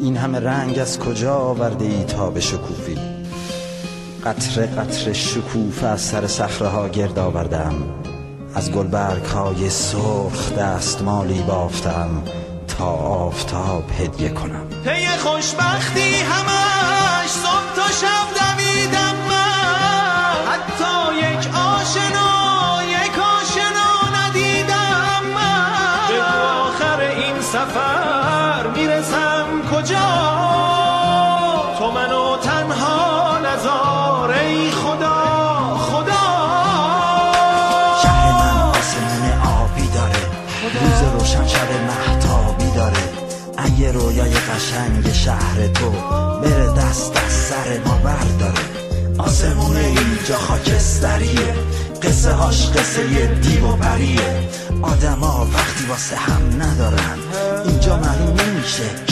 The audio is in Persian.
این همه رنگ از کجا آورده ای تا به شکوفی؟ قطره قطره شکوفه از سر صخره ها گرد آوردم، از گلبرگ های سرخ دستمالی بافتم تا آفتاب هدیه کنم. پی خوشبختی همش صبح تا شب دویدم من، حتی یک آشنا ندیدم من. به آخر این سفر میرسم کجا؟ تو منو تنها نذار ای خدا خدا. شهر من آسمون آبی داره، روز روشن شب مهتابی داره. اگه رویای قشنگ شهر تو بره دست از سر ما برداره. آسمون اینجا خاکستریه، قصه هاش قصه دیو و پریه. آدما وقتی واسه هم ندارن اینجا معلوم نمیشه